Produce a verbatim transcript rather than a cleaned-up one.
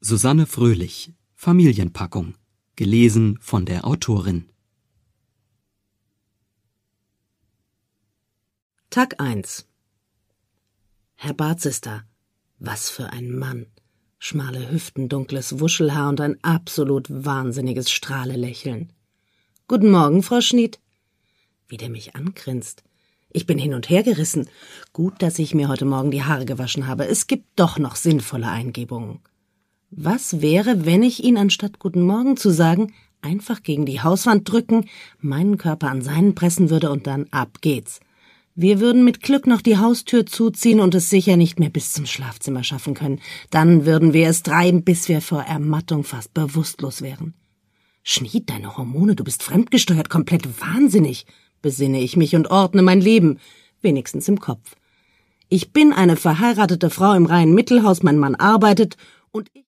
Susanne Fröhlich, Familienpackung, gelesen von der Autorin. Tag eins. Herr Barth ist da. Was für ein Mann. Schmale Hüften, dunkles Wuschelhaar und ein absolut wahnsinniges Strahlelächeln. »Guten Morgen, Frau Schnied.« Wie der mich angrinst. Ich bin hin und her gerissen. Gut, dass ich mir heute Morgen die Haare gewaschen habe. Es gibt doch noch sinnvolle Eingebungen. Was wäre, wenn ich ihn, anstatt Guten Morgen zu sagen, einfach gegen die Hauswand drücken, meinen Körper an seinen pressen würde und dann ab geht's. Wir würden mit Glück noch die Haustür zuziehen und es sicher nicht mehr bis zum Schlafzimmer schaffen können. Dann würden wir es treiben, bis wir vor Ermattung fast bewusstlos wären. »Schnied, deine Hormone, du bist fremdgesteuert, komplett wahnsinnig«, besinne ich mich und ordne mein Leben, wenigstens im Kopf. Ich bin eine verheiratete Frau im reinen Mittelhaus, mein Mann arbeitet und ich